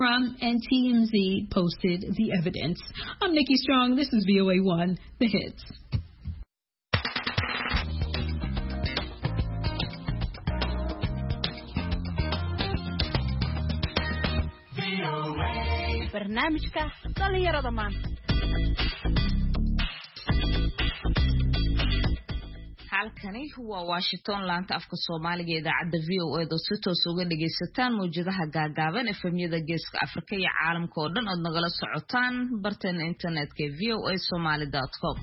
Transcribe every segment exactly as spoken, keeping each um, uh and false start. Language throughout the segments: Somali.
From and T M Z posted the evidence. I'm Nikki Strong. This is V O A one, The Hits. barnaamijka dhalinyarada maanta. halkani waa Washington laanta afka Soomaaliga idaacada V O A oo si toos uga dhageysataan mowjadaha gaagaaban efemyada geeska Afrika iyo caalamka oo dhan oo nagala socotaan barteena internetka v o a somali dot com.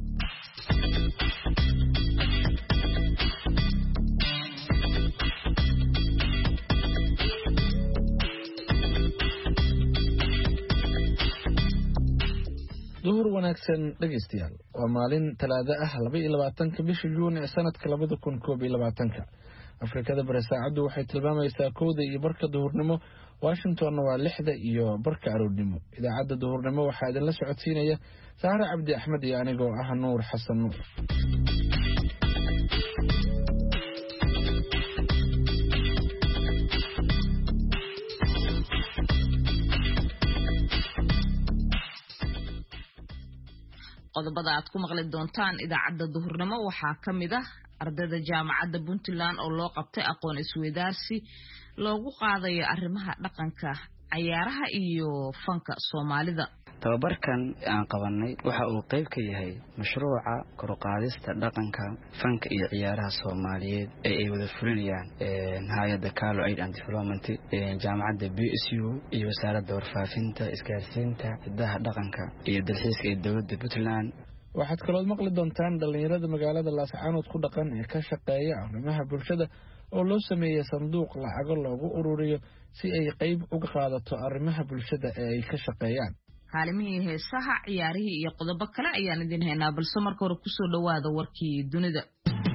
duhur wanaagsan dhageystayaal waa maalin talaado ah laba iyo labaatanka bisha Juun ee sanadka laba kun iyo labaatanka Afrikada bari saacadu waxay tilmaamaysaa kowda iyo barka duhurnimo Washington waa lixda iyo barka aroornimo idaacada duhurnimo waxa idin la socodsiinaya Saara Cabdi Axmed iyo anigoo ah Nuur Xasan Nuur. qodobada aad ku maqli doontaan idaacada duhurnimo waxaa kamid ah ardayda jaamacadda Puntland oo loo qabtay aqoon isweydaarsi loogu qaadayo arrimaha dhaqanka ciyaaraha iyo fanka Soomaalida. tababarkan aan qabanay waxa uu qayb ka yahay mashruuca kor u qaadista dhaqanka fanka iyo ciyaaraha Soomaaliyeed ee ay wada fulinayaan hay'adda Kalo Aid and Development jaamacadda B S U iyo wasaaradda warfaafinta isgaarsiinta hidaha dhaqanka iyo dalxiiska ee dowladda Puntland. waxaad kaloo maqli doontaan dhalinyarada magaalada Laascaanood ku dhaqan ee ka shaqeeya arrimaha bulshada oo loo sameeyay sanduuq lacag loogu ururiyo si ay qayb uga qaadato arrimaha bulshada ee ay ka shaqeeyaan. haalimihii heesaha ciyaarihii iyo qodobo kale ayaan idin haynaa balse marka hore ku soo dhawaada warkii dunida.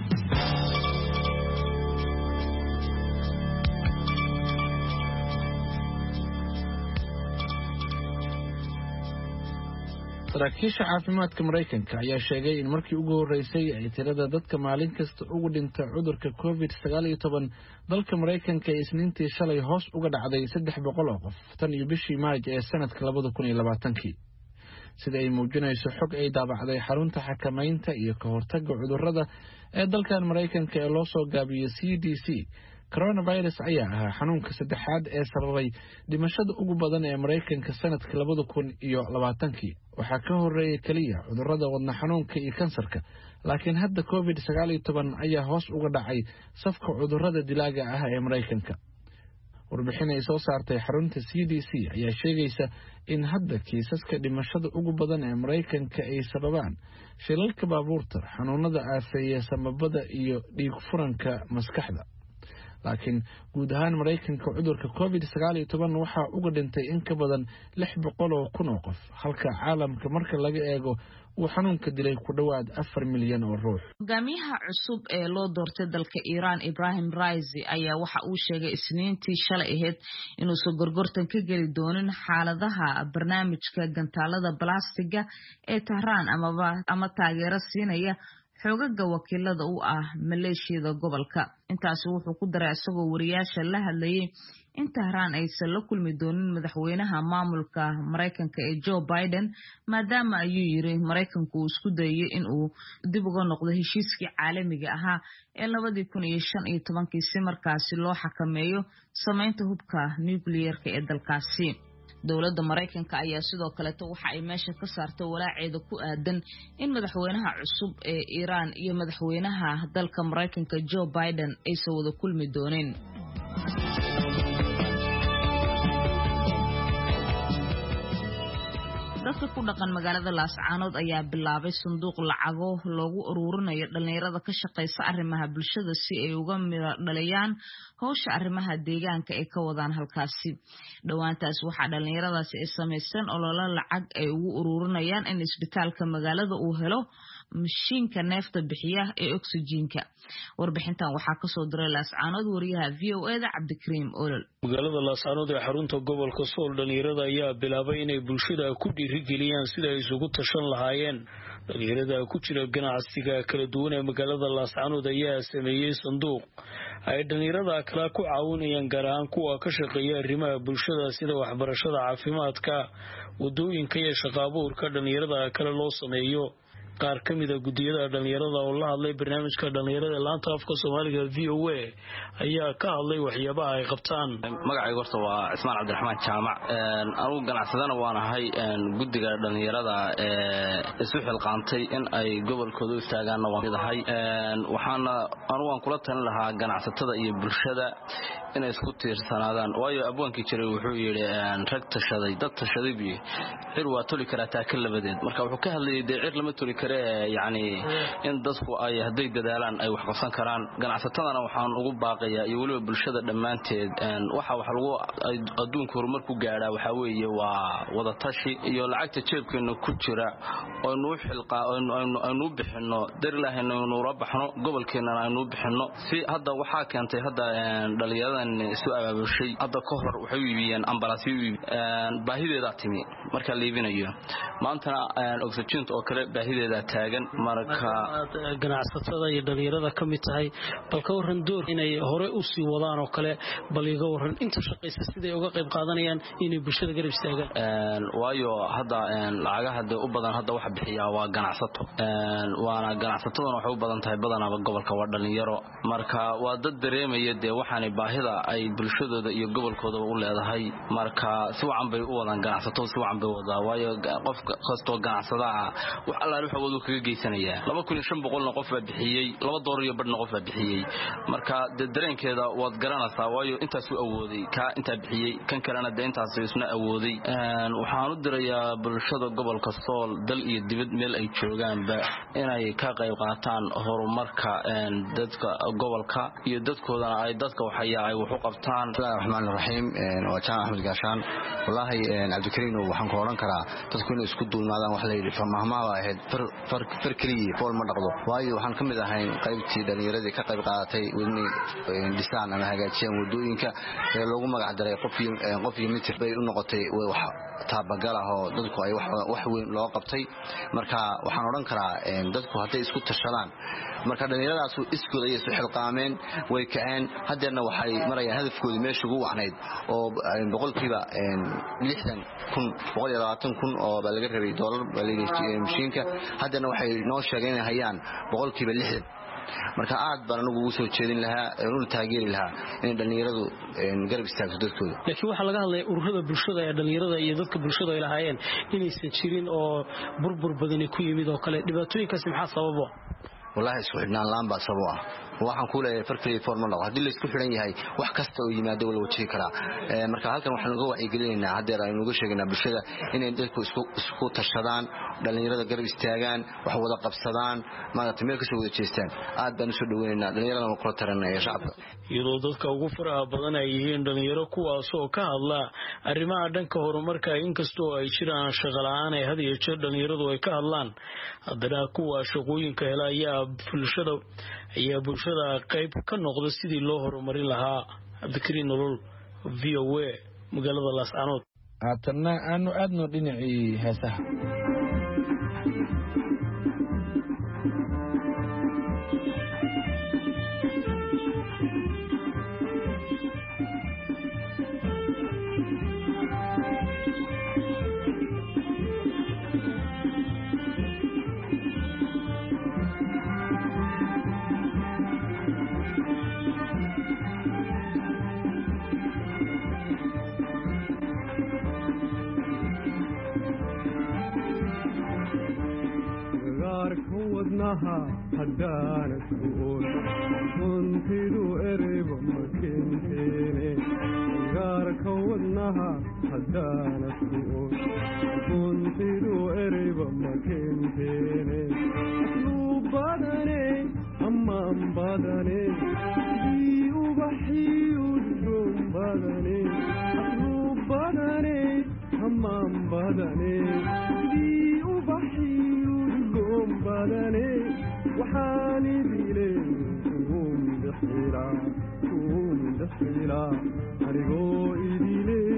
saraakiisha caafimaadka Mareykanka ayaa sheegay in markii ugu horeysay ay tirada dadka maalin kasta ugu dhinta cudurka covid sagaal iyo toban dalka Mareykanka ay isniintii shalay hoos uga dhacday saddex boqol oo qof tan iyo bishii Maaj ee sanadka laba kun iyo labaatanka sida ay muujinayso xog ay daabacday xarunta xakamaynta iyo ka hortagga cudurrada ee dalkan Mareykanka ee loo soo gaabiyay C D C. coronavirus ayaa ahaa xanuunka saddexaad ee sababay dhimashada ugu badan ee Mareykanka sanadka laba kun iyo labaatanka waxaa ka horeeyay kaliya cudurrada wadna xanuunka iyo kansarka laakiin hadda covid sagaal iyo toban ayaa hoos uga dhacay safka cudurrada dilaaga ah ee Mareykanka. warbixin ay soo saartay xarunta C D C ayaa sheegaysa in hadda kiisaska dhimashada ugu badan ee Mareykanka ay sababaan shilalka baabuurta, xanuunada aafeeya samabada iyo dhiig furanka maskaxda. laakiin guud ahaan Mareykanka cudurka covid sagaal iyo toban waxa uga dhintay in ka badan lix boqol oo kun oo qof halka caalamka marka laga eego uu xanuunka dilay ku dhawaad afar milyan oo ruux. hogaamiyaha cusub ee loo doortay dalka Iran Ibrahim Raisi ayaa waxa uu sheegay isniintii shalay ahayd inuu soo gorgortan ka gali doonin xaaladaha barnaamijka gantaalada balastiga ee Tehran ama ama taageero siinaya xogaga wakiilada u ah Maleeshiyada gobolka. intaas wuxuu ku daray isagoo wariyaasha la hadlayay in Tehran aysan la kulmi doonin madaxweynaha maamulka Mareykanka ee Joe Biden maadaama ayuu yiri Mareykanku uu isku dayay in uu dib uga noqdo heshiiskii caalamiga ahaa ee laba kun iyo shan iyo toban si markaasi loo xakameeyo sameynta hubka nuclear-ka ee dalkaasi. dowladda Mareykanka ayaa sidoo kale waxa ay meesha ka saartay walaaceeda ku aadan in madaxweynaha cusub ee Iran iyo madaxweynaha dalka Mareykanka Joe Biden ay soo wada kulmi dooneen. dadka ku dhaqan magaalada Laascaanood ayaa bilaabay sanduuq lacago loogu ururinayo dhalinyarada ka shaqeysa arrimaha bulshada si ay uga miro dhaliyaan hawsha arrimaha deegaanka ee ka wadaan halkaasi. dhawaantaas waxaa dhalinyaradaasi ay sameeyeen olole lacag ay ugu ururinayaan in isbitaalka magaalada uu helo mashiinka neefta bixiya ee oxygen-ka. warbixintan waxaa ka soo diray Laascaanood wariyaha V O A da Cabdikariim Olol. magaalada Laascaanood ee xarunta gobolka Sool dhalinyarada ayaa bilaabay inay bulshada ku dhiirigeliyaan sida ay isugu tashan lahaayeen dhalinyarada ku jira ganacsiga kala duwan ee magaalada Laascaanood ayaa sameeyay sanduuq ay dhalinyarada kala ku caawinayaan gaar ahaan kuwa ka shaqeeya arrimaha bulshada sida waxbarashada caafimaadka wadooyinka iyo shaqo abuurka dhalinyarada kala loo sameeyo qaar kamid ah gudiyada dhalinyarada oo la hadlay barnaamijka dhalinyarada laanta afka Soomaaliga V O A ayaa ka hadlay waxyaabaha ay qabtaan magacayga horta waa Ismaan Cabdiraxmaan Jaamac een anigu ganacsadana waan ahay een gudiga dhalinyarada ee isu xilqaantay in ay gobolkooda u istaagaan waan leedahay een waxaana anigu aan kula talin lahaa ganacsatada iyo bulshada inay isku tiirsanaadaan waayo abwaankii jiray wuxuu yiri een rag tashaday dad tashaday bi xir waa tuli kartaa ka labadeed marka wuxuu ka hadlayay deecir lama tuli يعني in dadku ay haday dadaalaan ay wax qabsan karaan ganacsatadana waxaan ugu baaqayaa iyo waliba bulshada dhamaanteed een waxa wax lagu adduunka horumar ku gaaraa waxa weeye waa wada tashi iyo lacagta jeebkeena ku jira oo noo xilqa oo noo bixino dar ilaahayna noo rabaxno gobolkeena aynu bixino si hadda waxa keentay hadda dhalinyaradan isu abaabushay hadda ka hor waxay iibiyeen ambalaasyo een baahideeda timi marka la iibinayo maanta oxygen oo kale baahideeda taagan marka ganacsatada iyo dhalinyarada kamid tahay balka waran door inay hore u sii wadaan oo kale bal iga waran inta shaqeysa sidii uga qayb qaadanayaan inay bulshada garab istaagaan een waayo hadda een lacagaha u badan hadda waxa bixiya waa ganacsato een waana ganacsataduna waxay u badan tahay badanaba gobolka waa dhalinyaro marka waa dad dareemaya de waxaan baahida ay bulshadooda iyo gobolkooda u leedahay marka si wacan bay u wadaan ganacsato si wacan bay wadaa waayo qof kasto ganacsada wax alla wuxuu wada kaga geysanaya laba kun iyo shan boqol qof baa bixiyay laba doolar iyo badh qof baa bixiyay marka dareenkeeda waad garanaysaa waayo intaas uu awooday ka inta bixiyay kan kalena deyntaas isna awooday een waxaan u dirayaa bulshada gobolka Sool dal iyo dibad meel ay joogaan ba inay ka qayb qaataan horumarka een dadka gobolka iyo dadkoodana ay dadka waxaya ay wax u qabtaan Bismillahir Rahim een waa Jaan Ahmed Gaashaan wallahi een Cabdikariin waxaan ku oran karaa dadku inay isku duulmaadaan wax la yiri fahmaha ahayd far farkii fool ma dhaqdo waayo waxaan kamid ahay qaybtii dhalinyarada ka qayb qaadatay wadni dhisaan ama hagaajin wadooyinka ee loogu magac daray qofkii qofkii mid bay u noqotay wax taabagala oo dadku ay wax weyn loo qabtay marka waxaan oran karaa dadku haday isku tashadaan marka dhalinyaradaas isku day isu xilqaameen way kaceen hadeerna waxay marayaan hadafkooda meesha ugu wacnayd oo boqolkiiba lixdan kun boqol iyo labaatan kun oo baa laga rabay dollar baa laga mishiinka haddana waxay noo sheegeen inay hayaan boqolkiiba lixdan marka aad baan ugu soo jeedin lahaa inuu taageeri lahaa in dhalinyaradu garab istaagto dadkooda laakiin waxa laga hadlay ururada bulshada ee dhalinyarada iyo dadka bulshada ay lahaayeen inaysan jirin oo burbur badan ku yimid oo kale dhibaatooyinkaas maxaa sababo wallahi isku xidhnaan laan baa sabab ah waxaan ku leeyahay farkii formal ah hadii la isku xiran yahay wax kasta oo yimaado wala wajihi kara ee marka halkan waxaan uga wacyi gelinaynaa hadeer aynu uga sheegnaa bulshada inay dadku isku isku tashadaan dhalinyarada garab istaagaan wax wada qabsadaan maanta meel ka soo wada jeestaan aad baan soo dhaweynaynaa dhalinyarada oo kala taranaya shacabka iyadoo dadka ugu faraha badan ay yihiin dhalinyaro kuwaas oo ka hadla arrimaha dhanka horumarka inkastoo ay jiraan shaqo la'aan ay had iyo jeer dhalinyaradu ay ka hadlaan haddana kuwa shaqooyinka helaya bulshada ayaa bulshada qayb ka noqdo sidii loo horumarin lahaa Cabdikariin Nolol V O A magaalada Laascaanood aatana aanu aadno dhinacii heesaha haddaana kuoon runtidu ereyba makenteene gaarka wadnaha haddaana kuoon runtidu ereyba makenteene asluu badane ammaan badane dii ubaxiyudgoon badane asluu badane ammaan badane dii ubaxiyudgoon badane waxaani dilay kuum dhaxila kuum dhaxila anigoo idilay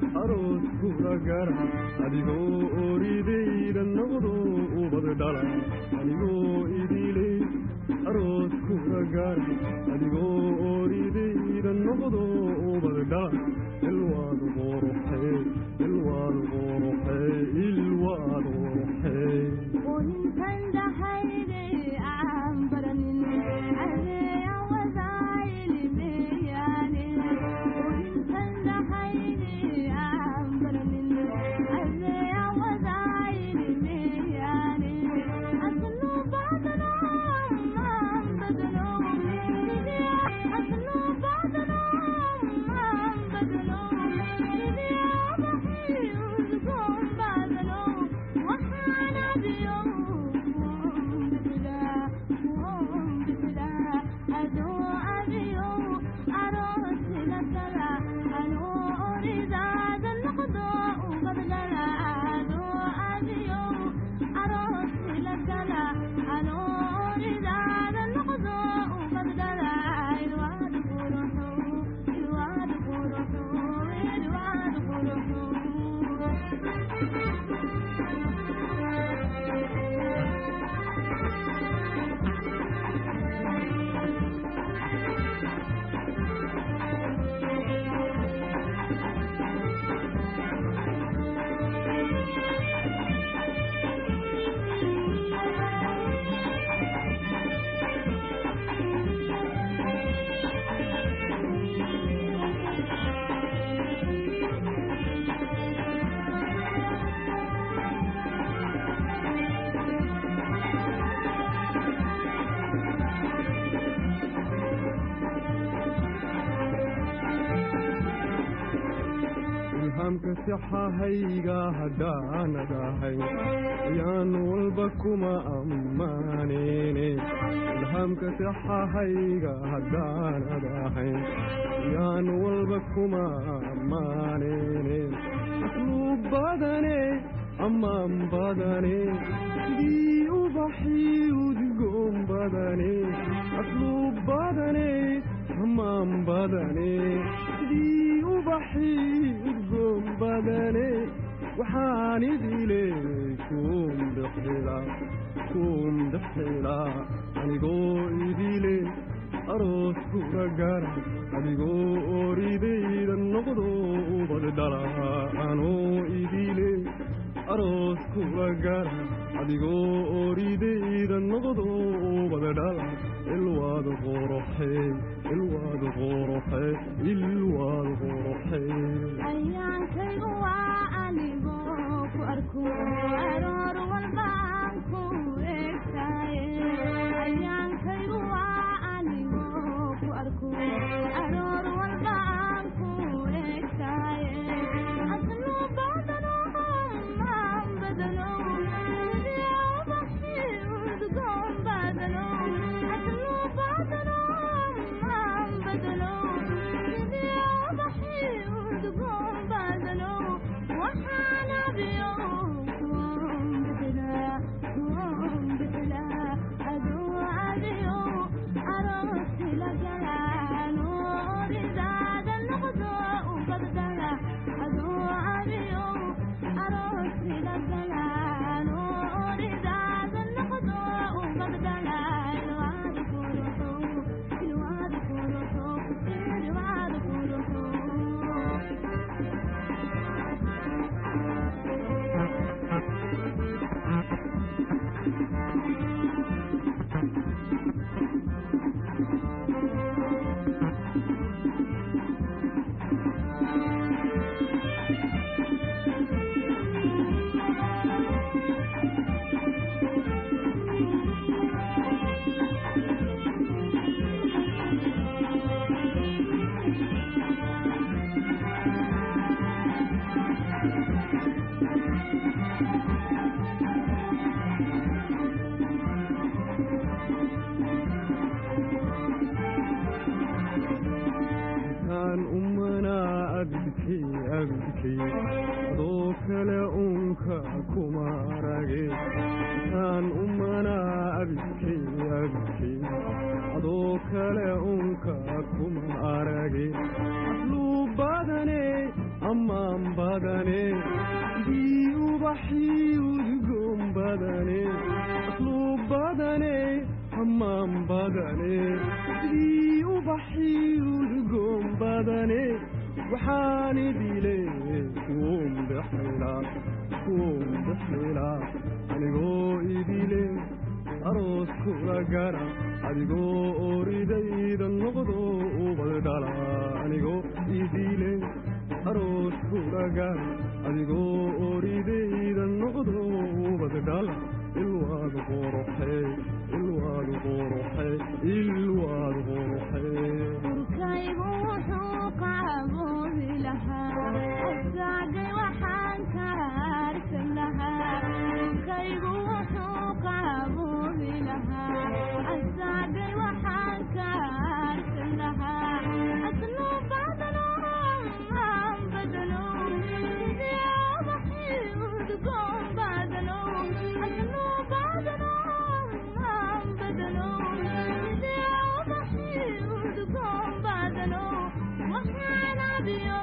aroosku ragara adigoo oridayda noqdo ubad dhala anigoo idiley aroosku ragara adigoo oridayda noqdo ubad dhala ilwaad quruxee ilwaad quruxee ilwaad quruxee وإنتن دحيلي عم برنين علي وزايل بياني وإنتن دحيلي عم برنين علي وزايل بياني أصلوا بعضنا عم بدلوا أصلوا بعضنا عم بدلوا إذا بحي وزقوم بدلوا وحنا بيوم بلا وهم بلا أدو أبيو أروس لكلا أنو أريد هذا القضاء بدلا أدو أبيو أروس لكلا أنو أريد هذا القضاء بدلا الواد قرحو الواد قرحو الواد قرحو ilhaamka sixahayga haddaanad ahayn ayaan walba kuma ammaaneyne ilhaamka sixahayga haddaanad ahayn ayaan walba kuma ammaaneyne asluu badane ammaan badane sidii ubaxii udgoon badane asluu badane ammaan badane sidii ubaxii udgoon badane waxaan idiley kuum dhexila kuum dhexila anigoo idile aroosku ragara adigoo oridayda noqdo ubad dhala anoo idile aroosku ragara adigoo oridayda noqdo ubad dhala ilwaad quruxee ilwaad quruxee ilwaad quruxee ayaankaygu waa anigoo ku arko aroor walbaan ku eegtaye ayaankaygu waa anigoo ku arko aroor walbaan ku eegtaye asluu badano maan badano sidii ubaxii udgoon badano asluu badano maan badano sidii ubaxii udgoon badano waxaana biyo kuwan bedela kuwan bedela aduu abiyo aroosi lagala nooridaada noqdo ubadala aduu abiyo aroosi lagala nooridaada noqdo ubadala ilwaad kuruxu ilwaad kuruxu ilwaad kuruxu intaan ummanaa abidkay abidkay adoo kale uunka kuma arage intaan ummanaa abidkay abidkay adoo kale uunka kuma arage asluu badane ammaan badane sidii ubaxii udgoon badane asluub badane ammaan badane sidii ubaxii udgoon badane waxaan idile kuun bixilaa kuun bixilaa anigoo idile aroos kula gara adigoo oridayda noqdo ubadhala anigoo idile aroos kula gara adigoo oridayda noqdo ubadhala ilwaad quruxe ilwaad quruxe ilwaad quruxe urkaygu wuxuu qaboodi lahaa asaagay waxaan ka harsan lahaa urkaygu wuxuu qaboodi lahaa asaagay waxaan ka harsan lahaa aslu badano aan badano sidii ubaxii udgoon badano aslu badano aan badano sidii ubaxii udgoon badano waxaan abiyo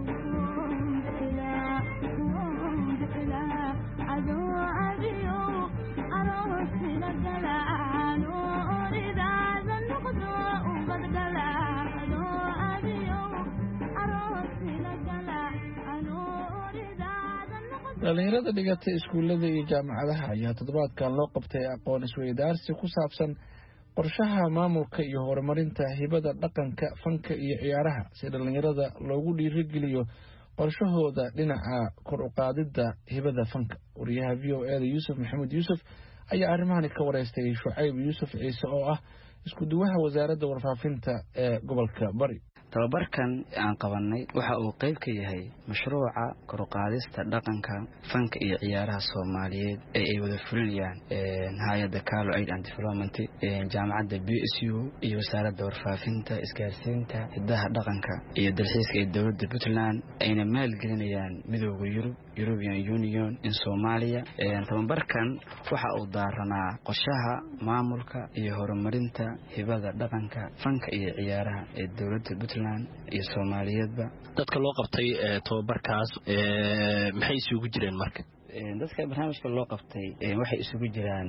bixilaa kuun bixilaa adoo abiyo aroosi la galaan oo oridaada noqdo ubadgala adoo abiyo aroosi la gala anoo oridaada noqdo. dhalinyarada dhigatay iskuullada iyo jaamacadaha ayaa toddobaadkan loo qabtay aqoon isweydaarsi ku saabsan qorshaha maamulka iyo horumarinta hibada dhaqanka fanka iyo ciyaaraha si dhalinyarada loogu dhiirigeliyo qorshahooda dhinaca kor u qaadida hibada fanka. wariyaha v o eda yuusuf maxamed yuusuf ayaa arrimahani ka wareystay shucayb yuusuf ciise oo ah isku duwaha wasaaradda warfaafinta ee gobolka bari. tababarkan aan qabanay waxa uu qayb ka yahay mashruuca kor u qaadista dhaqanka fanka iyo ciyaaraha Soomaaliyeed ee ay wada fulinayaan hay'adda Kalo Aid and Development jaamacadda B S U iyo wasaaradda warfaafinta isgaarsiinta hidaha dhaqanka iyo dalxiiska ee dowladda Puntland ayna maalgelinayaan midowga Yurub European Union in Soomaaliya. tababarkan waxa uu daaranaa qorshaha maamulka iyo horumarinta hibada dhaqanka fanka iyo ciyaaraha ee dowladda Puntland iyo Soomaaliyeedba. dadka loo qabtay tababarkaas maxay isugu jireen marka? dadka barnaamijka loo qabtay waxay isugu jiraan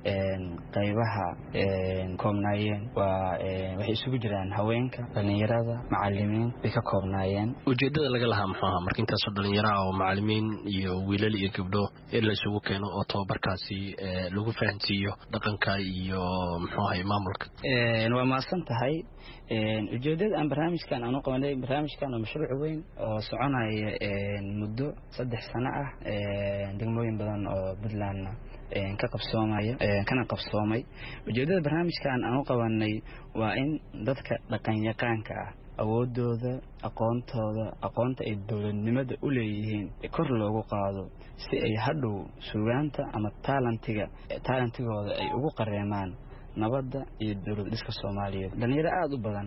qaybaha koobnaayeen waa waxay isugu jiraan haweenka, dhalinyarada, macallimiin bay ka koobnaayeen. ujeedada laga lahaa muxuu ahaa marka intaasoo dhalinyaro ah oo macallimiin iyo wiilal iyo gabdho in la isugu keeno oo tababarkaasi lagu fahansiiyo dhaqanka iyo muxuu ahay maamulka? waa maasan tahay ujeedada aan barnaamijkan aan u qabanay barnaamijkan waa mashruuc weyn oo soconaya muddo saddex sano ah degmooyin badan oo Puntland ka qabsoomaya kana qabsoomay. ujeedada barnaamijkan aan u qabanay waa in dadka dhaqan yaqaanka ah awoodooda aqoontooda aqoonta ay dowladnimada u leeyihiin kor loogu qaado si ay hadhow suugaanta ama talentiga talentigooda ay ugu qareemaan nabadda iyo dowlad dhiska Soomaaliyeed. dhalinyaro aad u badan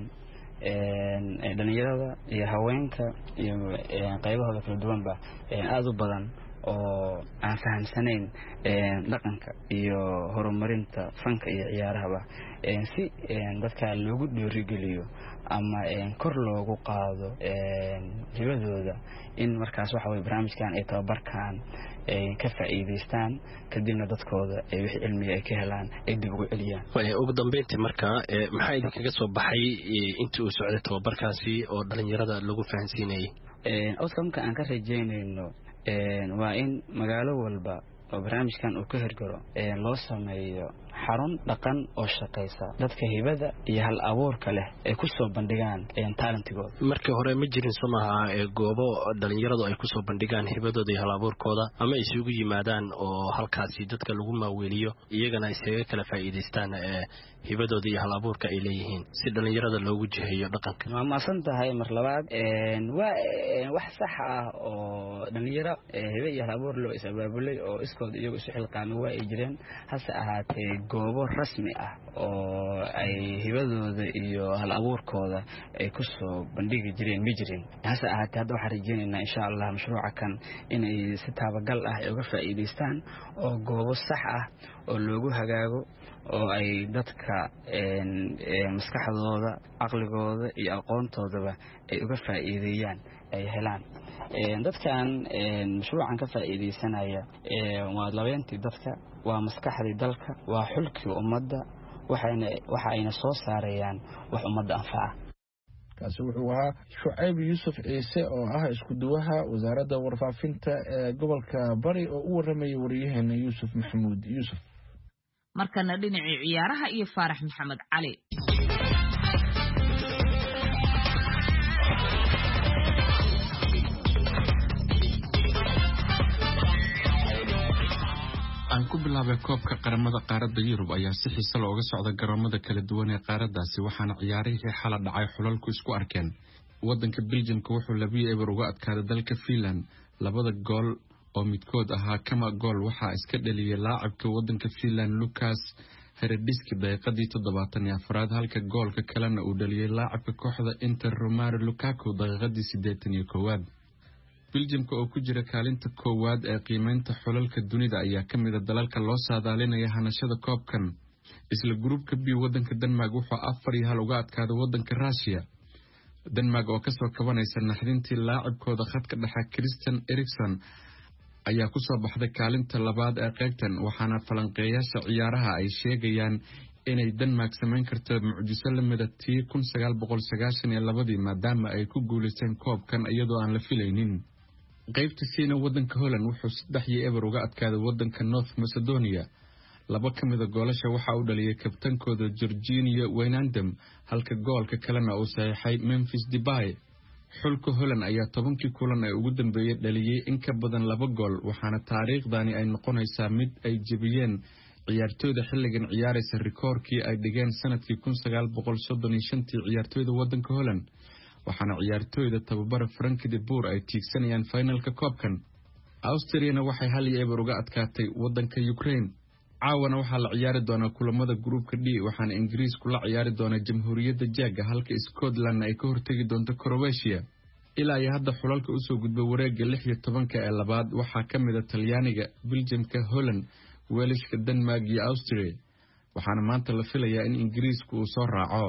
ee dhalinyarada iyo haweenka iyo qaybahooda kala duwanba aad u badan oo aan fahamsanayn dhaqanka iyo horumarinta fanka iyo ciyaaraha si dadka loogu dhiirigeliyo ama kor loogu qaado hibadooda in markaas waxa way barnaamijkan ay tababarkan ka faa'iideystaan kadibna dadkooda ay wixii cilmiga ay ka helaan ay dib ugu celiyaan. ugu dambeyntii marka maxaa idinkaga soo baxay intii uu socday tababarkaasi oo dhalinyarada lagu fahansiinayay? outcome-ka aan ka rajeynayno waa in magaalo walba oo barnaamijkan uu ka hirgalo loo sameeyo xarun dhaqan oo shaqeysa dadka hibada iyo hal abuurka leh ay ku soo bandhigaan talentigooda. markii hore ma jirin samaha goobo dhalinyaradu ay ku soo bandhigaan hibadooda iyo hal abuurkooda ama ay isugu yimaadaan oo halkaasi dadka lagu maaweeliyo iyagana ay isaga kala faa'iideystaan hibadooda iyo hal abuurka ay leeyihiin si dhalinyarada loogu jiheeyo dhaqanka. waa maasan tahay mar labaad waa wax sax ah oo dhalinyaro hibe iyo hal abuur loo isabaabulay oo iskood iyagu isu xilqaamay waa ay jireen hase ahaatee goobo rasmi ah oo ay hibadooda iyo hal abuurkooda ay ku soo bandhigi jireen ma jirin. hase ahaatee hadda waxaan rajeynaynaa insha Allah mashruuca kan inay si taabagal ah ay uga faa'iideystaan oo goobo sax ah oo loogu hagaago oo ay dadka maskaxdooda, aqligooda iyo aqoontoodaba ay uga faa'iideeyaan ay helaan. dadkan mashruucan ka faa'iideysanaya waa labeyntii dadka waa maskaxdii dalka waa xulkii ummadda waxayna waxa ayna soo saarayaan wax ummadda anfaca kaasi wuxuu ahaa Shucayb Yuusuf Ciise oo ah isku duwaha wasaaradda warfaafinta ee gobolka Bari oo u waramayay wariyaheena Yuusuf Maxamuud Yuusuf markana dhinacii ciyaaraha iyo Faarax Maxamed Cali aan ku bilaabay koobka qaramada qaaradda Yurub ayaa si xiiso leh uga socda garoomada kala duwan ee qaaraddaasi waxaana ciyaarihii xala dhacay xulalku isku arkeen wadanka Belgium-ka wuxuu laba eber uga adkaaday dalka Finland labada gool oo midkood ahaa kama gool waxaa iska dhaliyay laacibka wadanka Finland Lucas Hernandez daqiiqadii toddobaatan iyo afraad halka goolka kalena uu dhaliyay laacibka kooxda Inter Romelu Lukaku daqiiqadii siddeetan iyo koowaad Belgium-ka oo ku jira kaalinta koowaad ee qiimeynta xulalka dunida ayaa ka mid ah dalalka loo saadaalinaya hanashada koobkan isla gruupka B wadanka Denmark wuxuu afar iyo hal uga adkaaday wadanka Russia Denmark oo kasoo kabanaysa naxdintii laacibkooda khadka dhexe Christian Eriksen ayaa ku soo baxday kaalinta labaad ee qaybtan waxaana falanqeeyaasha ciyaaraha ay sheegayaan inay Denmark sameyn karto mucjiso la mid ah tii kun sagaal boqol sagaashan iyo laba maadaama ay ku guuleysteen koobkan iyadoo aan la filaynin qaybta siina wadanka Holland wuxuu saddex iyo eber uga adkaaday wadanka North Macedonia laba kamid ah goolasha waxa uu dhaliyay kabtankooda Georginio Wijnaldum halka goolka kalena uu saxiixay Memphis Depay xulka Holland ayaa tobankii kulan ee ugu dambeeyay dhaliyay in ka badan laba gool waxaana taariikhdani ay noqonaysaa mid ay jabiyeen ciyaartooyda xilligan ciyaaraysa rikoorkii ay dhigeen sanadkii kun sagaal boqol soddon iyo shan ciyaartooyda wadanka Holland waxaana ciyaartooyda tababara Frank de Boer ay tiigsanayaan finalka koobkan Austria waxay hal iyo eber uga adkaatay wadanka Ukraine caawana waxaa la ciyaari doonaa kulamada gruupka D waxaana Ingiriisku la ciyaari doona Jamhuuriyadda Czech halka Scotland ay ka hortagi doonto Croatia ilaa iyo hadda xulalka u soo gudbay wareegga lix iyo tobanka ee labaad waxaa ka mid ah Talyaaniga Belgium-ka Holland Welshka Denmark iyo Austria waxaana maanta la filayaa in Ingiriisku uu soo raaco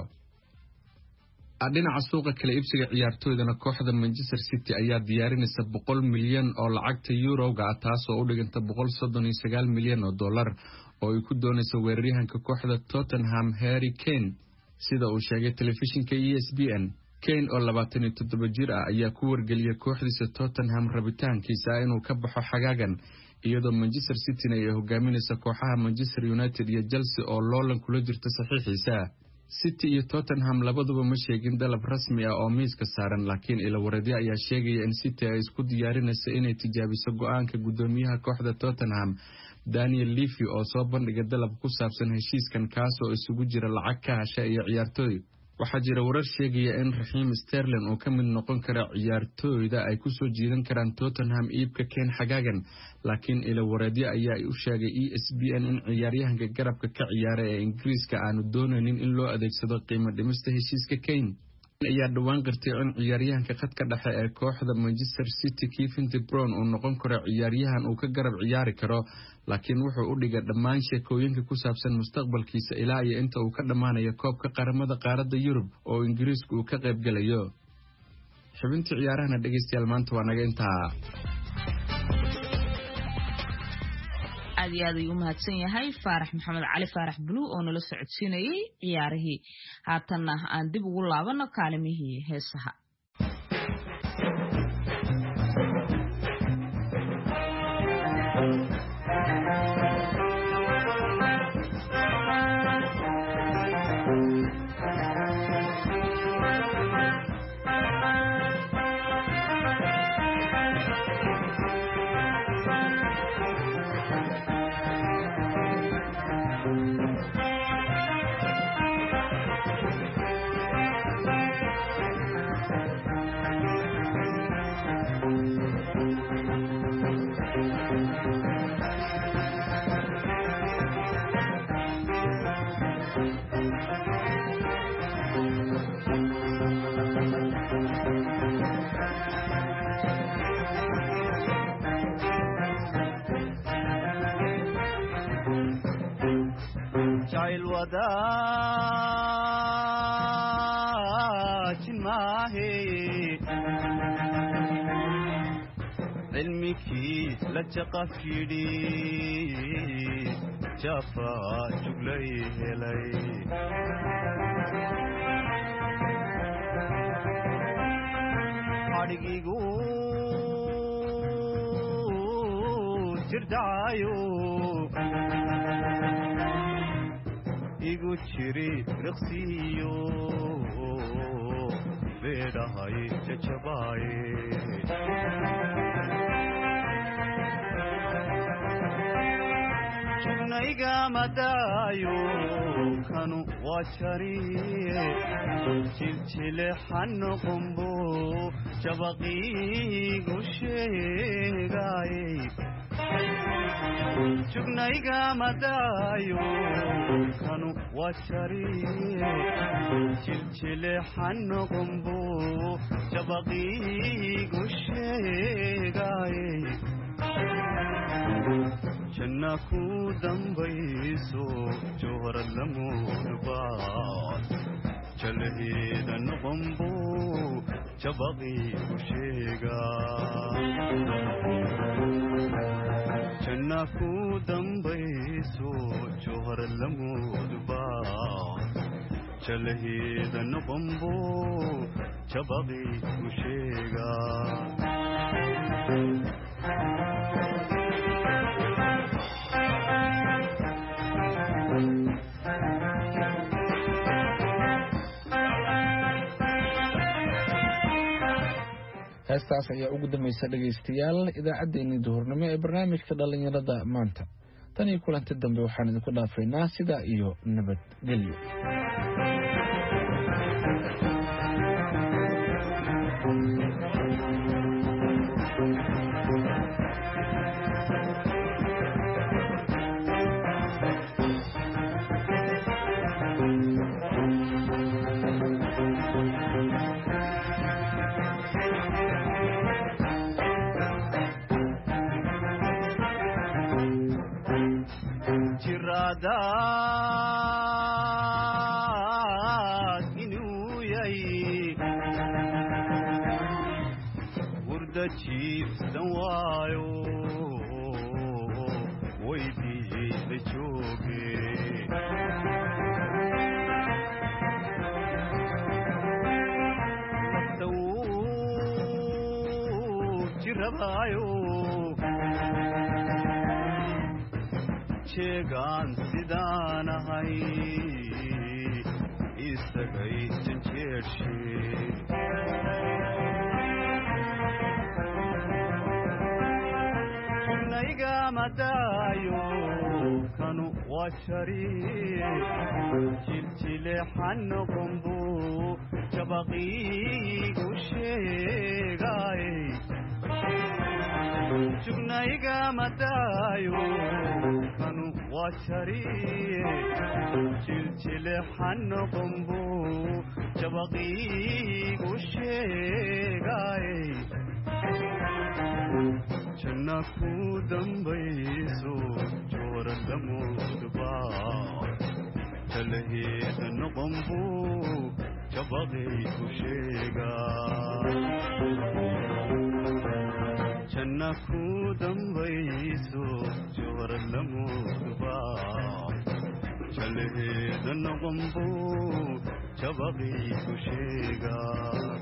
dhinaca suuqa kala iibsiga ciyaartooydana kooxda Manchester City ayaa diyaarinaysa boqol milyan oo lacagta Euro-ga ah taasoo u dhiganta boqol soddon iyo sagaal milyan oo dollar oo ay ku doonayso weeraryahanka kooxda Tottenham Harry Kane sida uu sheegay telefishinka E S P N Kane oo labaatan iyo toddoba jir ah ayaa ku wargeliyay kooxdiisa Tottenham rabitaankiisa inuu ka baxo xagaagan iyadoo Manchester City ay hogaaminayso kooxaha Manchester United iyo Chelsea oo loolan kula jirta saxiixiisa City iyo Tottenham labaduba ma sheegin dalab rasmi ah oo miiska saaran laakiin ila wareedyo ayaa sheegaya in City ay isku diyaarinayso inay tijaabiso go'aanka gudoomiyaha kooxda Tottenham Daniel Levy oo soo bandhigay dalab ku saabsan heshiiskan kaas oo isugu jira lacag ka hasha iyo ciyaartooy waxaa jira warar sheegaya in Raheem Sterling oo ka mid noqon kara ciyaartooyda ay ku soo jiidan karaan Tottenham iibka Kane xagaagan laakiin ila wareedyo ayaa u sheegay E S P N in ciyaaryahanka garabka ka ciyaara ee Ingiriiska aanu doonaynin in loo adeegsado qiimo dhimista heshiiska Kane ayaa dhawaan qirtay in ciyaaryahanka khadka dhexe ee kooxda Manchester City Kevin De Bruyne uu noqon karo ciyaaryahan uu ka garab ciyaari karo laakiin wuxuu u dhigay dhammaan sheekooyinka ku saabsan mustaqbalkiisa ilaa iyo inta uu ka dhamaanayo koobka qaramada qaaradda Yurub oo Ingiriisku uu ka qayb galayo xubintii ciyaarahana dhageystayaal maanta waa naga intaa aad iyo aad ayuu mahadsan yahay Faarax Maxamed Cali Faarax Blue oo nala socodsiinayay ciyaarihii haatanna aan dib ugu laabano kaalimihii heesaha wadaajin maahe جري لجقف يدي جافا جبلي هلي حرقيقو جردعايو إيقو تشري رقصيو بيدهاي ججباي شبنايقا مدايو كانوا واشري جلجل حنو قنبو شبقي قشيقاي شبنايقا مدايو كانوا واشري جلجل حنو قنبو شبقي قشيقاي جنكو دمبيسو جوهر اللمود جلهيد النغمبو جبغي وشيغا جنكو دمبيسو جوهر اللمود جلهيد النغمبو جبغي وشيغا heestaas ayaa ugu dambaysa dhegaystayaal idaacaddeenii duhurnimo ee barnaamijka dhallinyarada maanta tan iyo kulanti dambe waxaan idinku dhaafaynaa sidaa iyo nabadgelyo daad inuu yahay wurda jiifsan waayo weydiida jooge nafta wuu jirabaayo sheegaan sidaanahay isagay janjeershe jubnayga madaayo kanu waa jari jiljile xanoqombu jabaqiigu sheegay jubnayga madaayo kanu waa jari jiljile xanoqombu jabaqiigu sheegay janna ku dambayso jooradamudba jalaheeda noqombu jabaqiigu sheegay janna ku dambayso jooradamudba jalaheeda noqombu jabaqiigu sheegay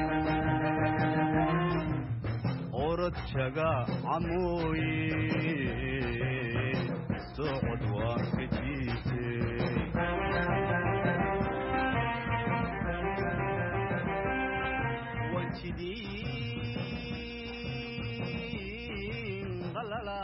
orod jaga camoye